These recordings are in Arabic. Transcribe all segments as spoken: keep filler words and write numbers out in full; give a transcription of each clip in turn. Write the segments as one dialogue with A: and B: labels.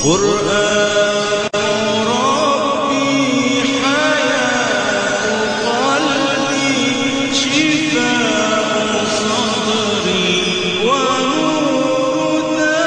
A: قرآن ربي حياة قلبي شفاء صدري ونور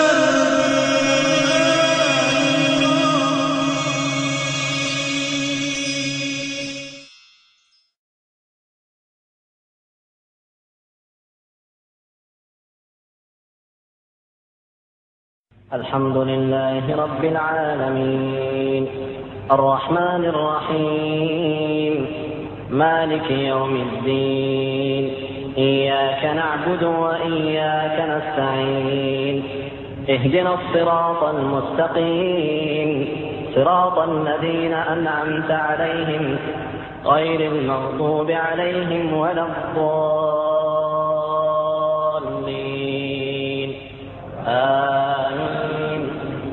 B: الحمد لله رب العالمين الرحمن الرحيم مالك يوم الدين إياك نعبد وإياك نستعين اهدنا الصراط المستقيم صراط الذين أنعمت عليهم غير المغضوب عليهم ولا الضالين آمين.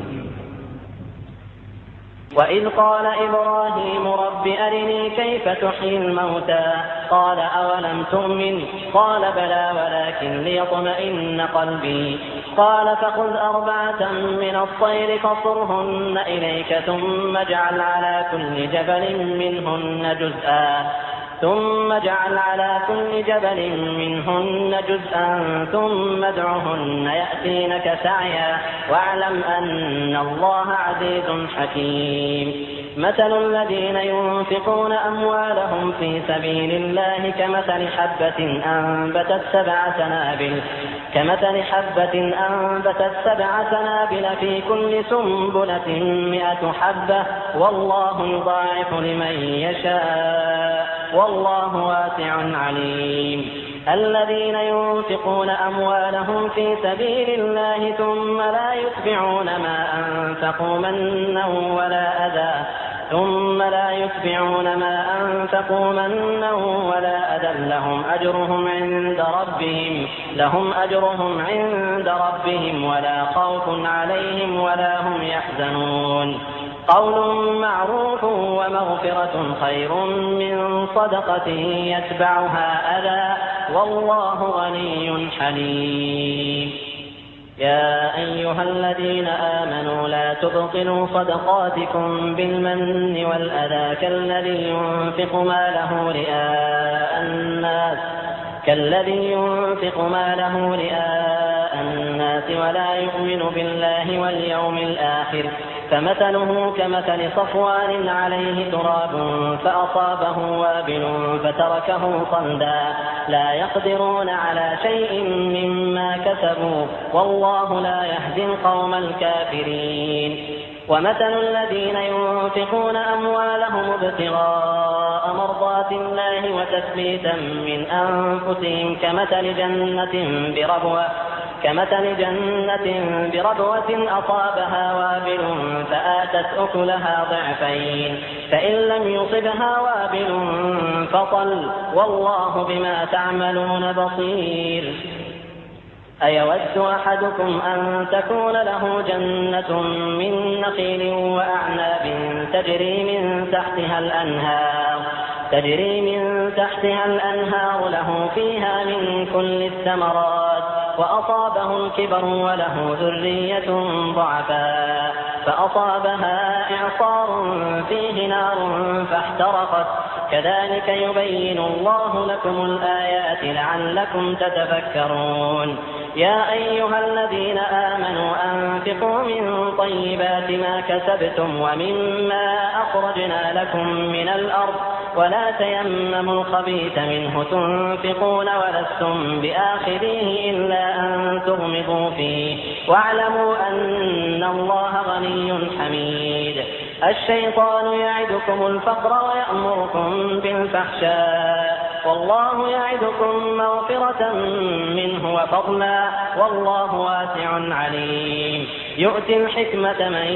B: وإذ قال إبراهيم رب أرني كيف تحيي الموتى قال أولم تؤمن قال بلى ولكن ليطمئن قلبي قال فخذ أربعة من الطير فصرهن إليك ثم اجعل على كل جبل منهن جزءا ثم اجعل على كل جبل منهن جزءا ثم ادعهن يأتينك سعيا واعلم أن الله عزيز حكيم. مثل الذين ينفقون أموالهم في سبيل الله كمثل حبة أنبتت سبع سنابل كمثل حبة أنبتت سبع سنابل في كل سنبلة مئة حبة والله يضاعف لمن يشاء والله واسع عليم. الذين ينفقون أموالهم في سبيل الله ثم لا يتبعون ما أنفقوا منا ولا أذى ثم لا يتبعون ما أنفقوا منا ولا أذى لهم أجرهم عند ربهم لهم أجرهم عند ربهم ولا خوف عليهم ولا هم يحزنون. قول معروف ومغفرة خير من صدقة يتبعها أذى والله غني حليم. يا أيها الذين آمنوا لا تبطلوا صدقاتكم بالمن والأذى كالذي ينفق ماله رئاء الناس كالذي ينفق ماله رئاء الناس ولا يؤمن بالله واليوم الآخر فمثله كمثل صفوان عليه تراب فأصابه وابل فتركه صلدا لا يقدرون على شيء مما كسبوا والله لا يهدي القوم الكافرين. ومثل الذين ينفقون أموالهم ابتغاء مرضات الله وتثبيتا من أنفسهم كمثل جنة بربوة كمثل جنة بربوة أصابها وابل فآتت أكلها ضعفين فإن لم يصبها وابل فطل والله بما تعملون بصير. أيود أحدكم أن تكون له جنة من نخيل وأعناب تجري من تحتها الأنهار تجري من تحتها الأنهار له فيها من كل الثمرات وأصابه الكبر وله ذرية ضعفاء فأصابها إعصار فيه نار فاحترقت كذلك يبين الله لكم الآيات لعلكم تتفكرون. يا أيها الذين آمنوا أنفقوا من طيبات ما كسبتم ومما أخرجنا لكم من الأرض ولا تيمموا الخبيث منه تنفقون ولستم بآخذيه إلا أن تغمضوا فيه واعلموا أن الله غني حميد. الشيطان يعدكم الفقر ويأمركم بالفحشاء والله يعدكم مغفرة منه وفضلا والله واسع عليم. يؤتي الحكمة من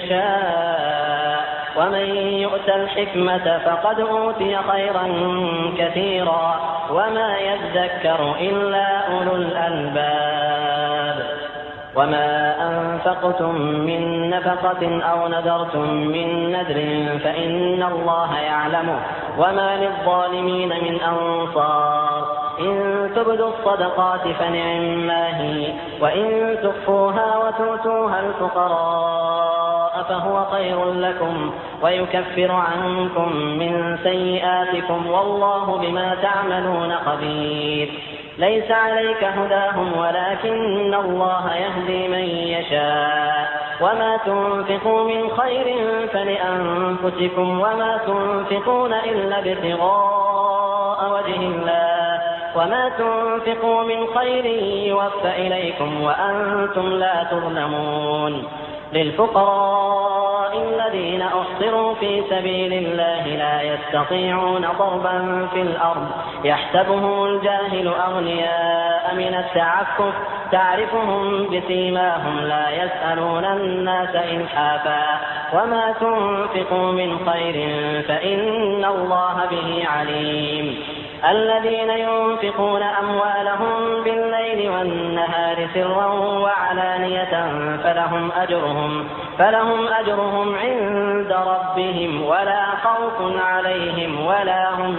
B: يشاء ومن يؤت الحكمة فقد أوتي خيرا كثيرا وما يذكر إلا أولو الألباب. وما أنفقتم من نفقة أو نذرتم من نذر فإن الله يعلمه وما للظالمين من أنصار. إن تبدوا الصدقات فنعما هي وإن تخفوها وتؤتوها الفقراء فهو خير لكم ويكفر عنكم من سيئاتكم والله بما تعملون خبير. ليس عليك هداهم ولكن الله يهدي من يشاء وما تنفقوا من خير فلأنفسكم وما تنفقون إلا ابتغاء وجه الله وما تنفقوا من خير يوفى إليكم وأنتم لا تظلمون. للفقراء الذين أحصروا في سبيل الله لا يستطيعون ضربا في الأرض يحسبهم الجاهل أغنياء من التعفف تعرفهم بسيماهم لا يسألون الناس إلحافا وما تنفقوا من خير فإن الله به عليم. الذين ينفقون أموالهم بالليل والنهار سرا وعلانية فلهم أجرهم, فلهم أجرهم عند ربهم ولا خوف عليهم ولا هم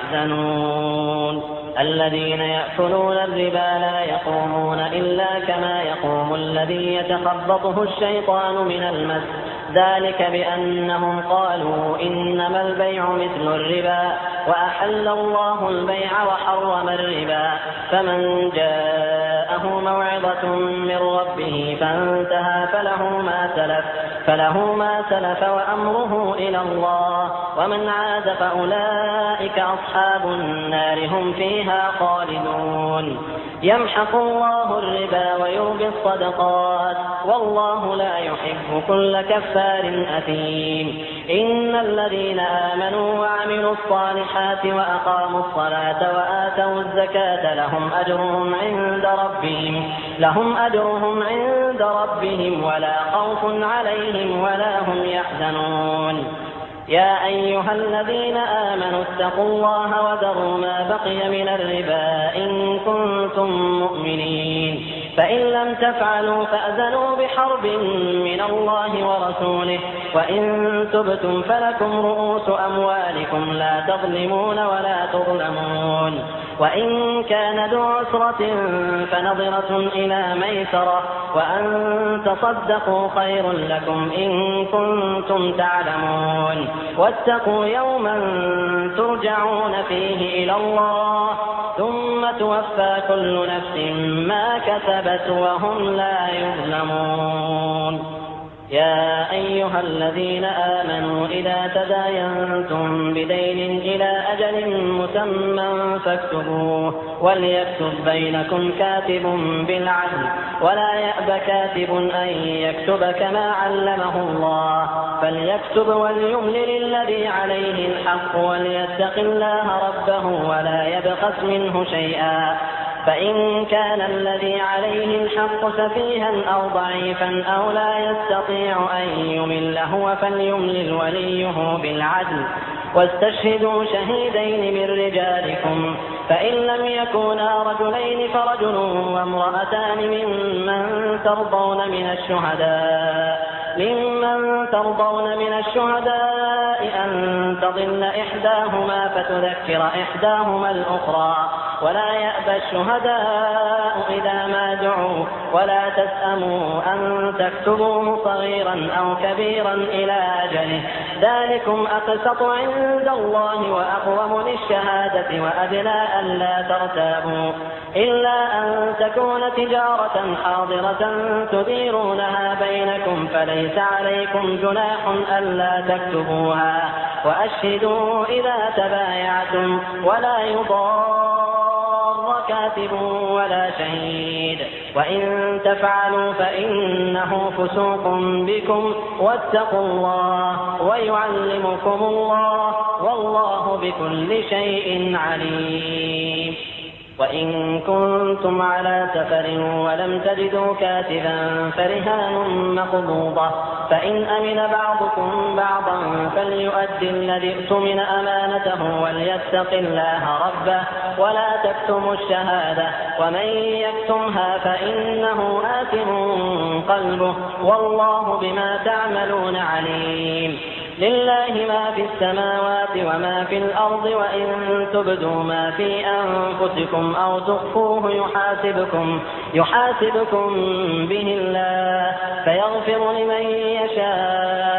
B: يحزنون. الذين يأكلون الربا لا يقومون إلا كما يقوم الذي يتخبطه الشيطان من المس ذلك بأنهم قالوا إنما البيع مثل الربا وأحل الله البيع وحرم الربا فمن جاءه موعظة من ربه فانتهى فله ما سلف فله ما سلف وأمره إلى الله ومن عاد فأولئك أصحاب النار هم فيها خالدون. يمحق الله الربا ويربي الصدقات والله لا يحب كل كفار أثيم. إن الذين آمنوا وعملوا الصالحات وأقاموا الصلاة وآتوا الزكاة لهم أجرهم عند ربهم لهم أجرهم عند ربهم ولا خوف عليهم ولا هم يحزنون. يا أيها الذين آمنوا اتقوا الله وذروا ما بقي من الربا إن كنتم مؤمنين فإن لم تفعلوا فأذنوا بحرب من الله ورسوله وإن تبتم فلكم رؤوس أموالكم لا تظلمون ولا تظلمون. وإن كان ذو عسرة فنظرة إلى ميسرة وأن تصدقوا خير لكم إن كنتم تعلمون. واتقوا يوما ترجعون فيه إلى الله ثم توفى كل نفس ما كسبت وهم لا يظلمون. يا أيها الذين آمنوا إذا تداينتم بدين إلى أجل مسمى فاكتبوه وليكتب بينكم كاتب بالعدل ولا يأب كاتب أن يكتب كما علمه الله فليكتب وليملل الذي عليه الحق وليتق الله ربه ولا يبخس منه شيئا فإن كان الذي عليه الحق سفيها أو ضعيفا أو لا يستطيع أن يمل هو فليملل وليه بالعدل واستشهدوا شهيدين من رجالكم فإن لم يكونا رجلين فرجل وامرأتان ممن ترضون من الشهداء ممن ترضون من الشهداء أن تضل إحداهما فتذكر إحداهما الأخرى ولا يأبى الشهداء إذا ما دعوا ولا تسأموا أن تكتبوه صغيرا أو كبيرا إلى أجله ذلكم أقسط عند الله وأقوم للشهادة وأدنى ألا ترتابوا إلا أن تكون تجارة حاضرة تديرونها بينكم فليس عليكم جناح ألا تكتبوها وأشهدوا إذا تبايعتم ولا يضار كاتب ولا شهيد وإن تفعلوا فإنه فسوق بكم واتقوا الله ويعلمكم الله والله بكل شيء عليم. وإن كنتم على سفر ولم تجدوا كاتبا فرهان مقبوضة فإن أمن بعضكم بعضا فليؤدي الذي اؤتمن أمانته وليتق الله ربه ولا تكتموا الشهادة ومن يكتمها فإنه آثم قلبه والله بما تعملون عليم. لله ما في السماوات وما في الأرض وإن تبدوا ما في أنفسكم أو تخفوه يحاسبكم, يحاسبكم به الله فيغفر لمن يشاء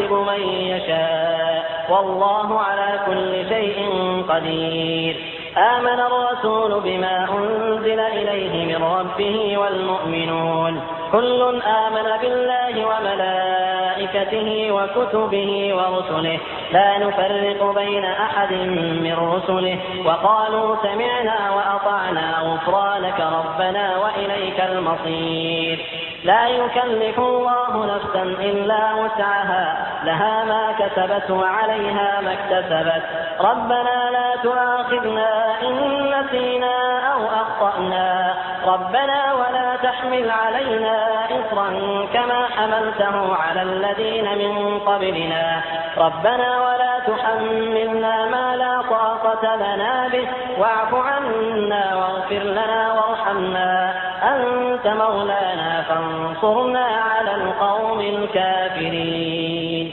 B: يعذب من يشاء والله على كل شيء قدير. آمن الرسول بما أنزل إليه من ربه والمؤمنون كل آمن بالله وملائكته وكتبه ورسله لا نفرق بين أحد من رسله وقالوا سمعنا وأطعنا غفرانك ربنا وإليك المصير. لا يكلف الله نفسا إلا وسعها لها ما كسبت وعليها ما اكتسبت ربنا لا تؤاخذنا إن نسينا أو أخطأنا ربنا ولا تحمل علينا إصرا كما حملته على الذين من قبلنا ربنا ولا تحملنا ما لا طاقة لنا به واعف عنا واغفر لنا وارحمنا أنت مولانا فانصرنا على القوم الكافرين.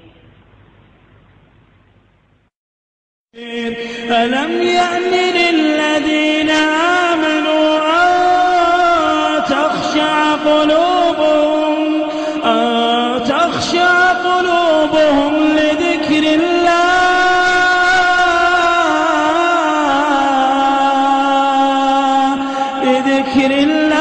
A: ألم يأن للذين آمنوا أن تخشع قلوبهم أن تخشع قلوبهم لذكر الله لذكر الله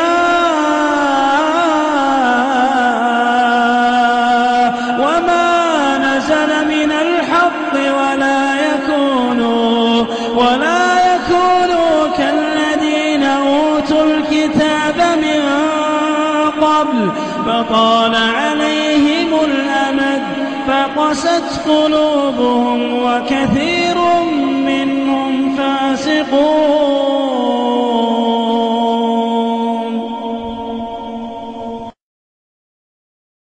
A: وما نزل من الحق ولا يكونوا ولا يكونوا كالذين أوتوا الكتاب من قبل فطال عليهم الأمد فقست قلوبهم وكثير منهم فاسقون.